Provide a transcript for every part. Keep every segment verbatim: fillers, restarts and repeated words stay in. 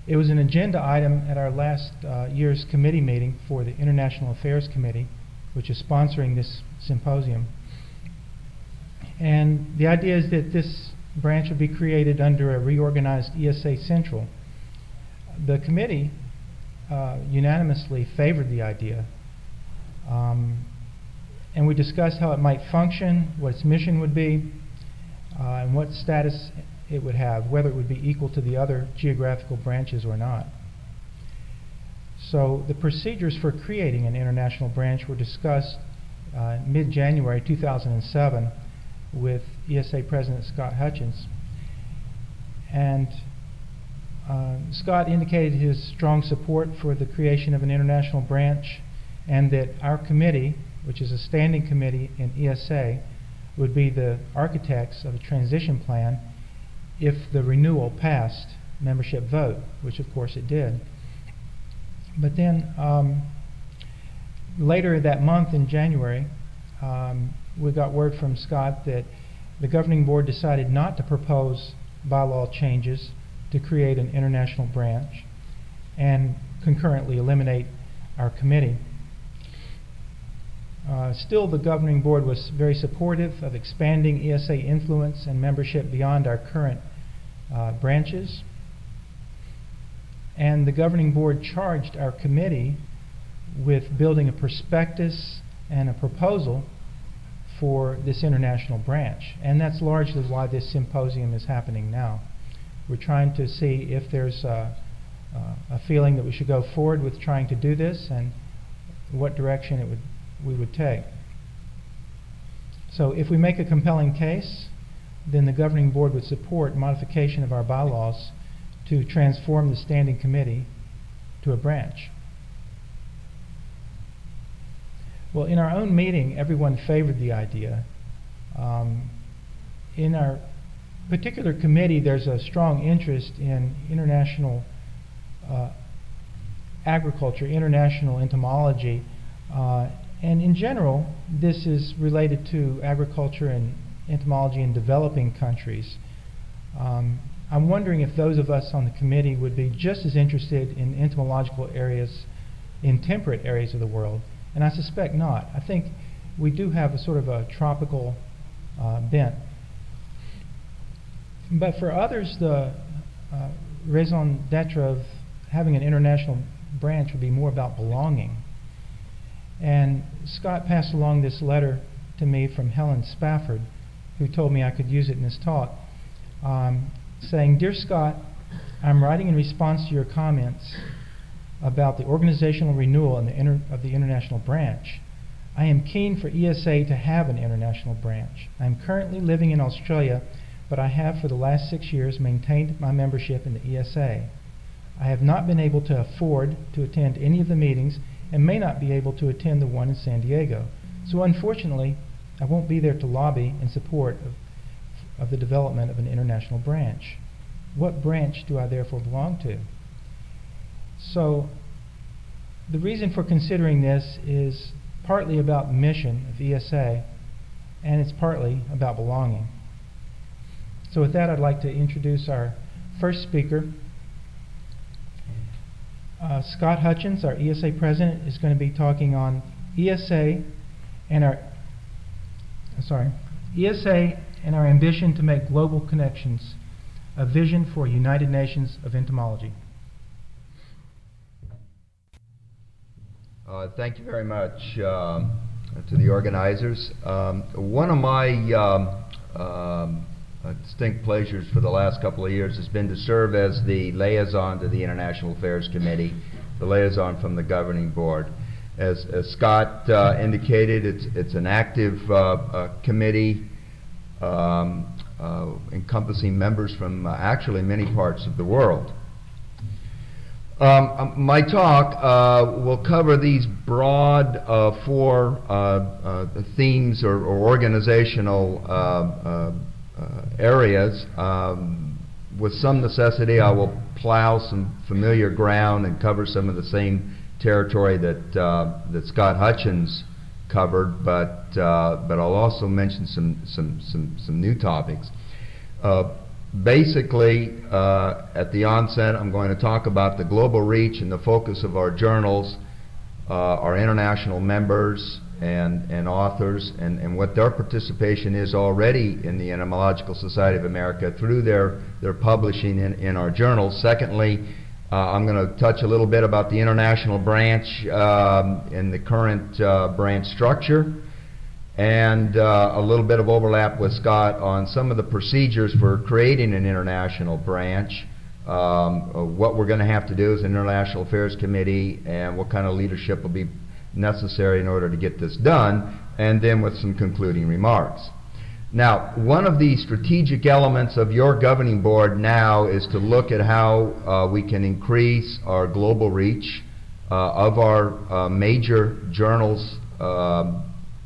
It was an agenda item at our last uh, year's committee meeting for the International Affairs Committee, which is sponsoring this symposium. And the idea is that this branch will be created under a reorganized E S A Central. The committee uh, unanimously favored the idea. Um, and we discussed how it might function, what its mission would be, uh, and what status it would have, whether it would be equal to the other geographical branches or not. So the procedures for creating an international branch were discussed uh, mid-January two thousand seven with E S A President Scott Hutchins. And uh, Scott indicated his strong support for the creation of an international branch, and that our committee, which is a standing committee in E S A, would be the architects of a transition plan if the renewal passed membership vote, which of course it did. But then um, later that month in January, um, we got word from Scott that the governing board decided not to propose bylaw changes to create an international branch and concurrently eliminate our committee. Uh, still, the governing board was very supportive of expanding E S A influence and membership beyond our current uh, branches. And the governing board charged our committee with building a prospectus and a proposal for this international branch. And that's largely why this symposium is happening now. We're trying to see if there's a, uh, a feeling that we should go forward with trying to do this and what direction it would we would take. So if we make a compelling case, then the governing board would support modification of our bylaws to transform the standing committee to a branch. Well, in our own meeting, everyone favored the idea. Um, in our particular committee, there's a strong interest in international uh, agriculture, international entomology, uh, and in general, this is related to agriculture and entomology in developing countries. Um, I'm wondering if those of us on the committee would be just as interested in entomological areas in temperate areas of the world, and I suspect not. I think we do have a sort of a tropical uh, bent. But for others, the uh, raison d'etre of having an international branch would be more about belonging. And Scott passed along this letter to me from Helen Spafford, who told me I could use it in this talk, um, saying, "Dear Scott, I'm writing in response to your comments about the organizational renewal in the inter of the international branch. I am keen for E S A to have an international branch. I am currently living in Australia, but I have for the last six years maintained my membership in the E S A. I have not been able to afford to attend any of the meetings and may not be able to attend the one in San Diego. So unfortunately, I won't be there to lobby in support of, of the development of an international branch. What branch do I therefore belong to?" So the reason for considering this is partly about the mission of E S A, and it's partly about belonging. So with that, I'd like to introduce our first speaker. Uh, Scott Hutchins, our E S A president, is going to be talking on E S A and our sorry, E S A and our ambition to make global connections, a vision for a United Nations of entomology. Uh, thank you very much um, to the organizers. Um, one of my um, um, uh, distinct pleasures for the last couple of years has been to serve as the liaison to the International Affairs Committee, the liaison from the governing board. As, as Scott uh, indicated, it's, it's an active uh, uh, committee um, uh, encompassing members from uh, actually many parts of the world. Um, my talk uh, will cover these broad uh, four uh, uh, themes or, or organizational uh, uh, uh, areas. Um, with some necessity, I will plow some familiar ground and cover some of the same territory that uh, that Scott Hutchins covered, but uh, but I'll also mention some some some some new topics. Uh, basically, uh, at the onset, I'm going to talk about the global reach and the focus of our journals, uh, our international members and, and authors, and, and what their participation is already in the Entomological Society of America through their, their publishing in, in our journals. Secondly, uh, I'm going to touch a little bit about the international branch um, and the current uh, branch structure, and uh, a little bit of overlap with Scott on some of the procedures for creating an international branch, um, uh, what we're going to have to do as an International Affairs Committee, and what kind of leadership will be necessary in order to get this done, and then with some concluding remarks. Now, one of the strategic elements of your governing board now is to look at how uh, we can increase our global reach uh, of our uh, major journals uh,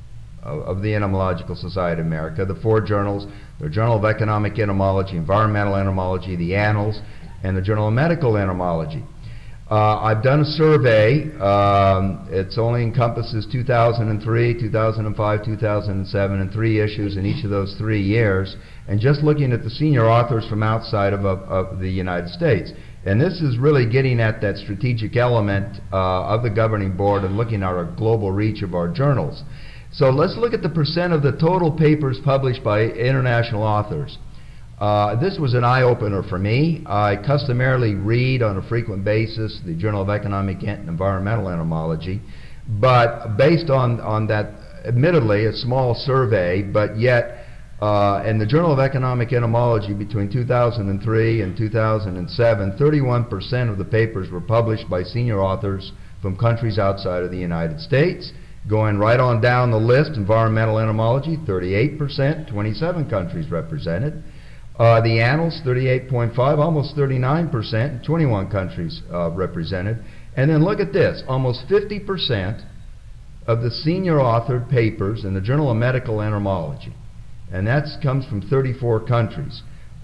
of the Entomological Society of America. The four journals: the Journal of Economic Entomology, Environmental Entomology, the Annals, and the Journal of Medical Entomology. Uh, I've done a survey. Um, it only encompasses two thousand three, two thousand five, two thousand seven, and three issues in each of those three years, and just looking at the senior authors from outside of, of, of the United States. And this is really getting at that strategic element uh, of the governing board and looking at our global reach of our journals. So let's look at the percent of the total papers published by international authors. Uh, this was an eye-opener for me. I customarily read on a frequent basis the Journal of Economic and Environmental Entomology, but based on, on that, admittedly, a small survey, but yet uh, in the Journal of Economic Entomology between two thousand three and two thousand seven, thirty-one percent of the papers were published by senior authors from countries outside of the United States. Going right on down the list, Environmental Entomology, thirty-eight percent, twenty-seven countries represented. Uh, the Annals, thirty-eight point five, almost thirty-nine percent, twenty-one countries uh, represented. And then look at this, almost fifty percent of the senior authored papers in the Journal of Medical Entomology. And that comes from thirty-four countries.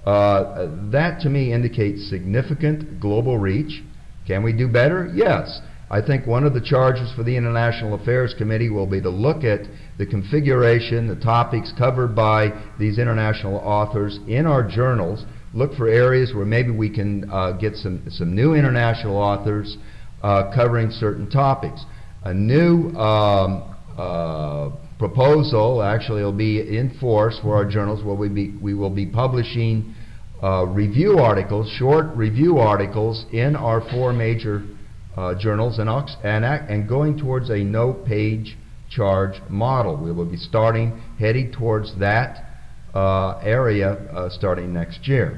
Uh, that to me indicates significant global reach. Can we do better? Yes. I think one of the charges for the International Affairs Committee will be to look at the configuration, the topics covered by these international authors in our journals, look for areas where maybe we can uh, get some, some new international authors uh, covering certain topics. A new um, uh, proposal actually will be in force for our journals where we, be, we will be publishing uh, review articles, short review articles in our four major Uh, journals and, and, and going towards a no-page charge model. We will be starting, heading towards that uh, area uh, starting next year.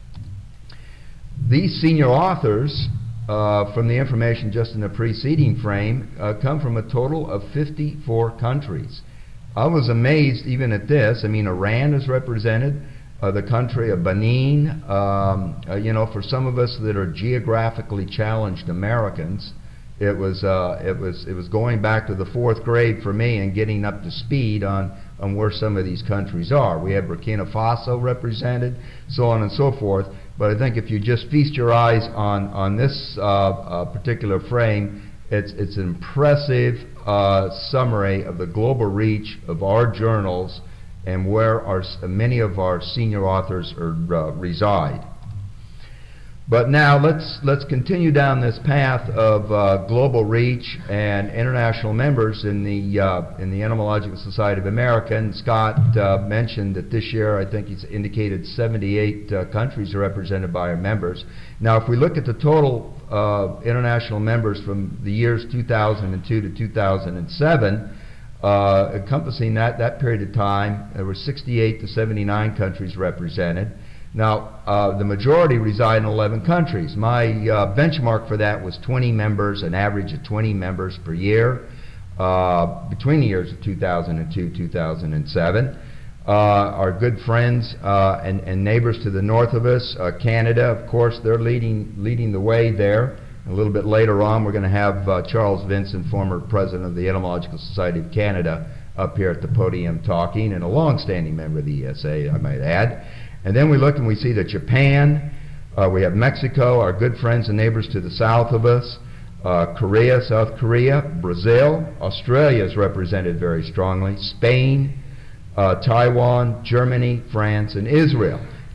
These senior authors, uh, from the information just in the preceding frame, uh, come from a total of fifty-four countries. I was amazed even at this. I mean, Iran is represented. Uh, the country of Benin, um, uh, you know, for some of us that are geographically challenged Americans, it was uh, it was it was going back to the fourth grade for me and getting up to speed on on where some of these countries are. We have Burkina Faso represented, so on and so forth. But I think if you just feast your eyes on on this uh, uh, particular frame, it's it's an impressive uh, summary of the global reach of our journals and where our, many of our senior authors are, uh, reside. But now let's let's continue down this path of uh, global reach and international members in the uh, in the Entomological Society of America. And Scott uh, mentioned that this year, I think he's indicated seventy-eight uh, countries are represented by our members. Now, if we look at the total uh, international members from the years two thousand two to two thousand seven. Uh, encompassing that, that period of time, there were sixty-eight to seventy-nine countries represented. Now, uh, the majority reside in eleven countries. My uh, benchmark for that was twenty members, an average of twenty members per year, uh, between the years of two thousand two to two thousand seven. Uh, our good friends uh, and, and neighbors to the north of us, uh, Canada, of course, they're leading, leading the way there. A little bit later on, we're going to have uh, Charles Vincent, former president of the Entomological Society of Canada, up here at the podium talking, and a long-standing member of the E S A, I might add. And then we look and we see that Japan, uh, we have Mexico, our good friends and neighbors to the south of us, uh, Korea, South Korea, Brazil, Australia is represented very strongly, Spain, uh, Taiwan, Germany, France, and Israel.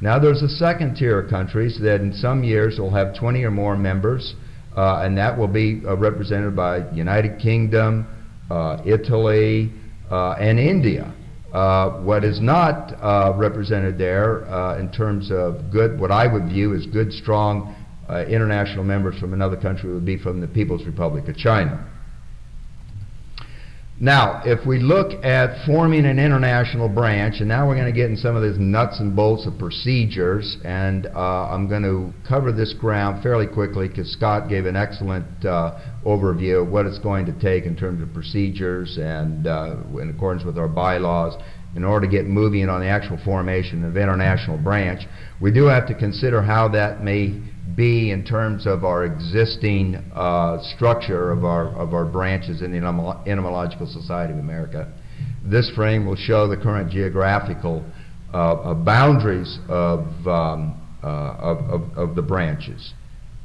Now there's a second tier of countries that in some years will have twenty or more members, uh, and that will be uh, represented by United Kingdom, uh, Italy, uh, and India. Uh, what is not uh, represented there uh, in terms of good, what I would view as good, strong uh, international members from another country would be from the People's Republic of China. Now, if we look at forming an international branch, and now we're going to get in some of these nuts and bolts of procedures, and uh, I'm going to cover this ground fairly quickly because Scott gave an excellent uh, overview of what it's going to take in terms of procedures and uh, in accordance with our bylaws in order to get moving on the actual formation of international branch. We do have to consider how that may be in terms of our existing uh, structure of our of our branches in the Entomological Society of America. This frame will show the current geographical uh, uh, boundaries of, um, uh, of, of of the branches.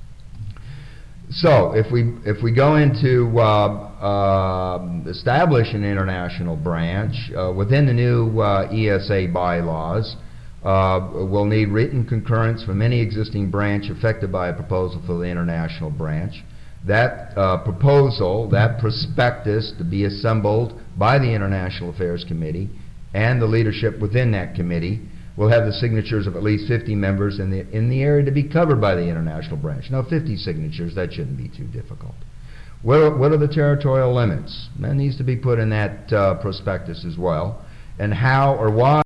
So, if we if we go into uh, uh, establish an international branch uh, within the new uh, E S A bylaws, Uh, we'll need written concurrence from any existing branch affected by a proposal for the international branch. That uh, proposal, that prospectus, to be assembled by the International Affairs Committee and the leadership within that committee will have the signatures of at least fifty members in the in the area to be covered by the international branch. Now, fifty signatures, that shouldn't be too difficult. What are, what are the territorial limits? That needs to be put in that uh, prospectus as well, and how or why